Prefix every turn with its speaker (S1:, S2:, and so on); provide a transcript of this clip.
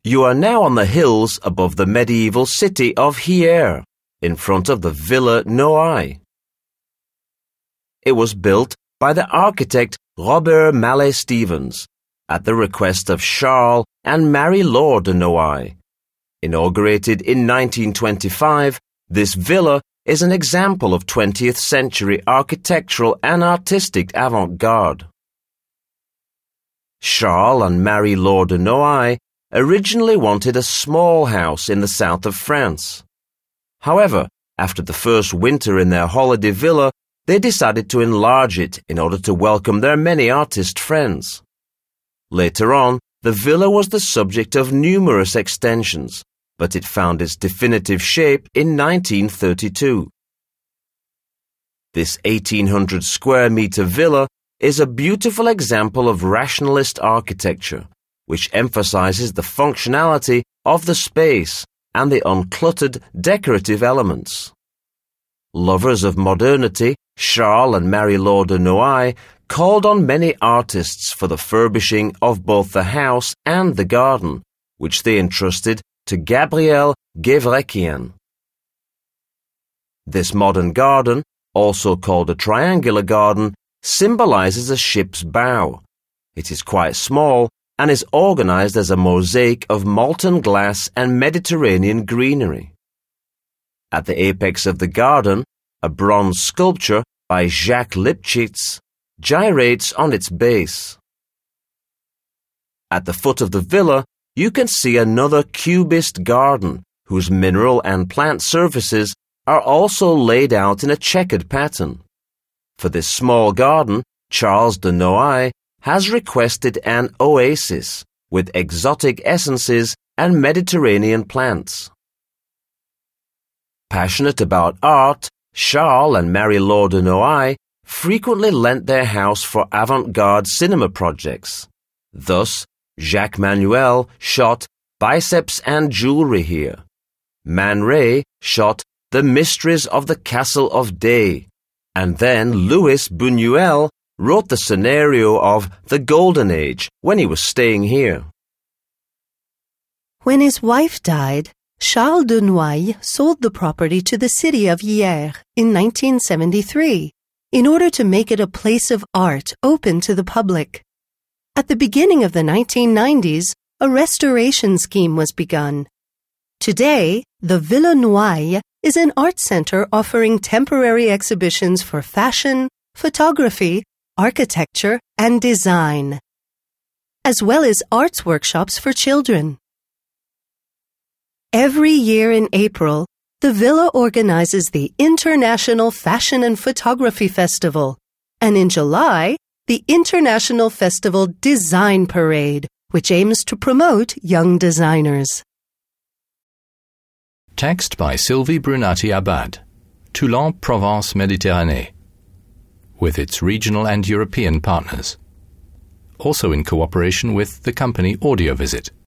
S1: You are now on the hills above the medieval city of Hyères, in front of the Villa Noailles. It was built by the architect Robert Mallet-Stevens at the request of Charles and Marie-Laure de Noailles. Inaugurated in 1925, this villa is an example of 20th century architectural and artistic avant-garde. Charles and Marie-Laure de Noailles originally wanted a small house in the south of France. However, after the first winter in their holiday villa, they decided to enlarge it in order to welcome their many artist friends. Later on, the villa was the subject of numerous extensions, but it found its definitive shape in 1932. This 1,800 square meter villa is a beautiful example of rationalist architecture, which emphasizes the functionality of the space and the uncluttered decorative elements. Lovers of modernity, Charles and Marie-Laure de Noailles called on many artists for the furbishing of both the house and the garden, which they entrusted to Gabriel Gevrekian. This modern garden, also called a triangular garden, symbolizes a ship's bow. It is quite small and is organized as a mosaic of molten glass and Mediterranean greenery. At the apex of the garden, a bronze sculpture by Jacques Lipchitz gyrates on its base. At the foot of the villa, you can see another cubist garden whose mineral and plant surfaces are also laid out in a checkered pattern. For this small garden, Charles de Noailles has requested an oasis with exotic essences and Mediterranean plants. Passionate about art, Charles and Marie-Laure de Noailles frequently lent their house for avant-garde cinema projects. Thus, Jacques Manuel shot Biceps and Jewelry here. Man Ray shot The Mysteries of the Castle of Day, and then Louis Buñuel wrote the scenario of The Golden Age when he was staying here.
S2: When his wife died, Charles de Noailles sold the property to the city of Hyères in 1973 in order to make it a place of art open to the public. At the beginning of the 1990s, a restoration scheme was begun. Today, the Villa Noailles is an art center offering temporary exhibitions for fashion, photography, architecture, and design, as well as arts workshops for children. Every year in April, the Villa organizes the International Fashion and Photography Festival, and in July, the International Festival Design Parade, which aims to promote young designers.
S3: Text by Sylvie Brunati-Abad, Toulon, Provence, Méditerranée, with its regional and European partners. Also in cooperation with the company AudioVisit.